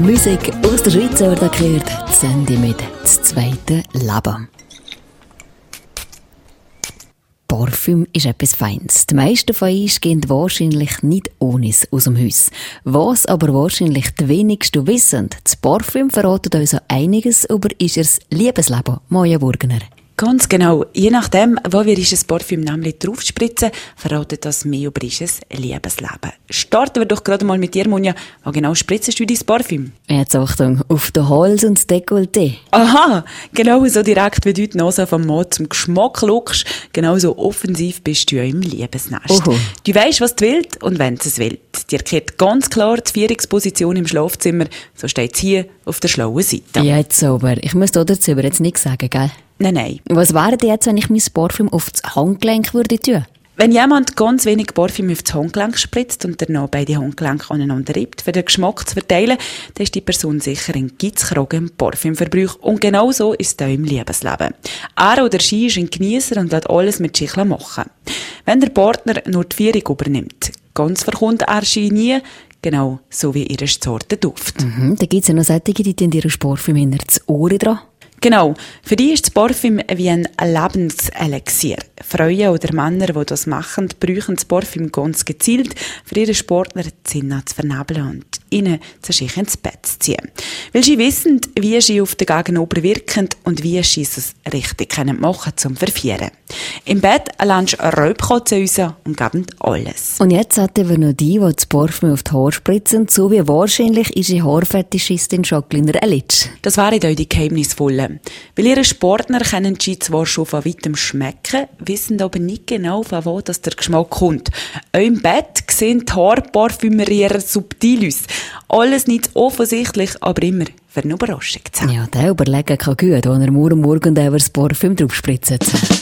Musik aus der Schweiz wird gehört. Die Sendung mit «Das zweite Leben». Parfüm ist etwas Feines. Die meisten von uns gehen wahrscheinlich nicht ohne es aus dem Haus. Was aber wahrscheinlich die wenigsten wissen, das Parfüm verratet uns einiges über unser Liebesleben. Maja Burgener. Ganz genau. Je nachdem, wo wir unser Parfüm nämlich draufspritzen, verratet das mehr über unser Liebesleben. Starten wir doch gerade mal mit dir, Monja. Wo genau spritzest du dein Parfüm? Jetzt Achtung, auf den Hals und das Dekolleté. Aha, genau so direkt wie du die Nase vom Mann zum Geschmack schaust, genauso offensiv bist du ja im Liebesnest. Oho. Du weisst, was du willst und wenn es will. Dir gehört ganz klar die Vierungsposition im Schlafzimmer. So steht es hier auf der schlauen Seite. Ja, jetzt aber. Ich muss dazu aber jetzt nichts sagen, gell? Nein. Was wäre denn jetzt, wenn ich mein Parfüm auf das Handgelenk würde tun? Wenn jemand ganz wenig Parfüm auf das Handgelenk spritzt und danach beide Handgelenke aneinander reibt, für den Geschmack zu verteilen, dann ist die Person sicher ein Gitzkragen im Parfümverbrauch. Und genau so ist es auch im Liebesleben. Er oder sie ist ein Genießer und lässt alles mit sich machen. Wenn der Partner nur die Führung übernimmt, ganz verkommt er sie nie, genau so wie ihre Sorte Duft. Da gibt es ja noch solche, die tun ihre Parfüm hinter das Ohr dran. Genau. Für die ist das Parfüm wie ein Lebenselixier. Frauen oder Männer, die das machen, brauchen das Parfüm ganz gezielt, für ihren Partner die Sinne zu vernebeln und ihnen zu sich ins Bett zu ziehen. Weil sie wissen, wie sie auf den Gegenüber wirken und wie sie es richtig machen zum Verführen. Im Bett lernst du Räubkotzen raus und geben alles. Und jetzt hat wir noch die das Parfüm auf die Haare spritzen, so wie wahrscheinlich unsere Haarfetischistin Jacqueline Erlitsch. Das wären auch die Geheimnisvollen. Weil ihre Partner können sie zwar schon von weitem schmecken, wissen aber nicht genau, von wo das der Geschmack kommt. Auch im Bett sehen die Haarparfümerier subtil aus. Alles nicht offensichtlich, aber immer für eine Überraschung zu haben. Ja, der überlegen kann gut, wenn er morgen das Parfüm drauf spritzt.